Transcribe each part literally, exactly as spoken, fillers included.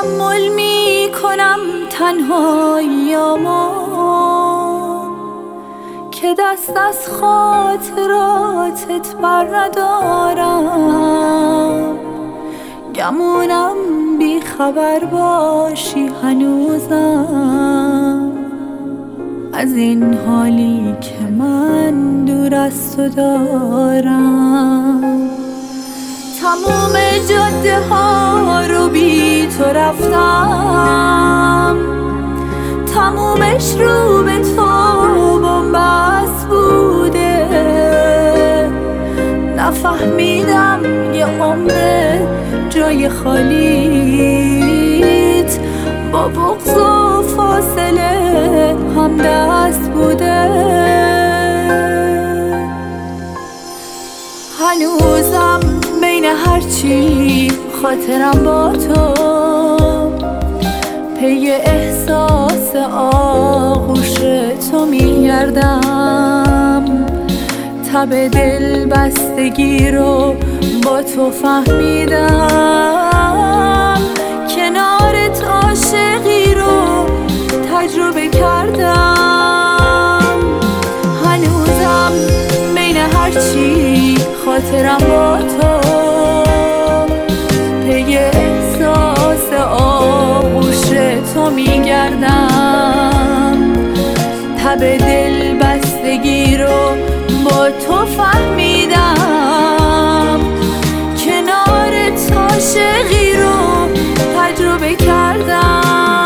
تحمل می کنم تنهاییامو که دست از خاطراتت بر ندارم. گمونم بی خبر باشی هنوزم از این حالی که من دور از تو دارم. تموم جاده ها رو بی تو رفتم، تمومش رو به تو بنبست بوده. نفهمیدم یه عمر جای خالیت با بغض و فاصله هم دست بوده. هنوزم بین هرچی خاطرم با تو پی احساس آغوش تو میگردم. تب دل بستگی رو با تو فهمیدم، کنارت عاشقی رو تجربه کردم. هنوزم بین هرچی خاطرم با تو پی احساس آغوش تو میگردم. تب دل بستگی رو با تو فهمیدم، کنارت عاشقی رو تجربه کردم.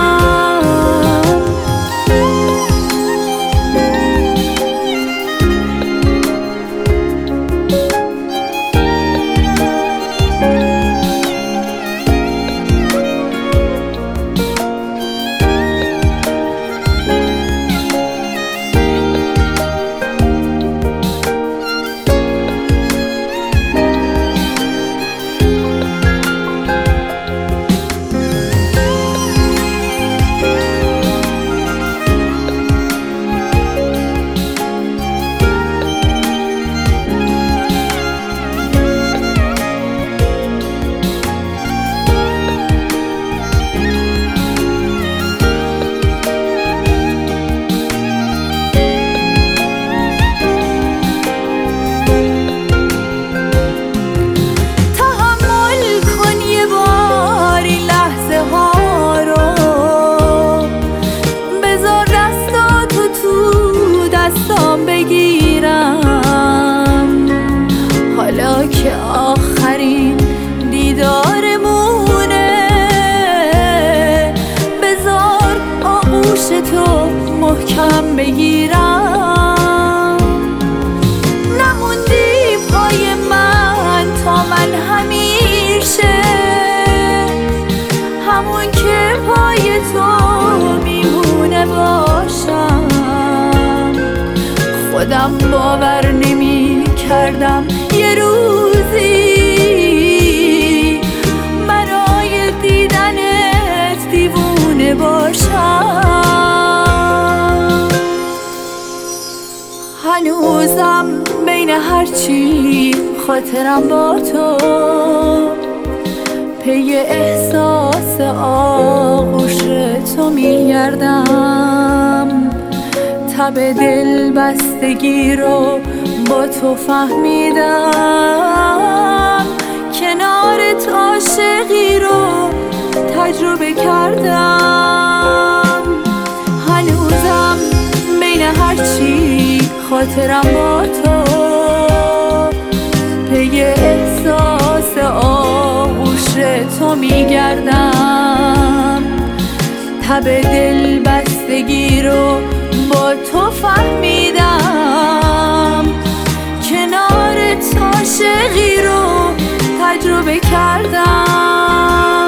حالا که آخرین دیدارمونه، بذار آغوش تو محکم بگیرم. نموندی پای من تا من همیشه همون که پای تو میمونه باشم. خودم باور نمی کردم یه روزی برای دیدنت دیوونه باشم. هنوزم بین هرچی خاطرم با تو پی احساس آغوش تو میگردم. تب دل بستگی رو با تو فهمیدم، کنارت عاشقی رو تجربه کردم. هنوزم بین هرچی خاطرم با تو پی احساس آغوش تو میگردم. تب دل بستگی رو با تو فهمیدم، کنارت عاشقی رو تجربه کردم.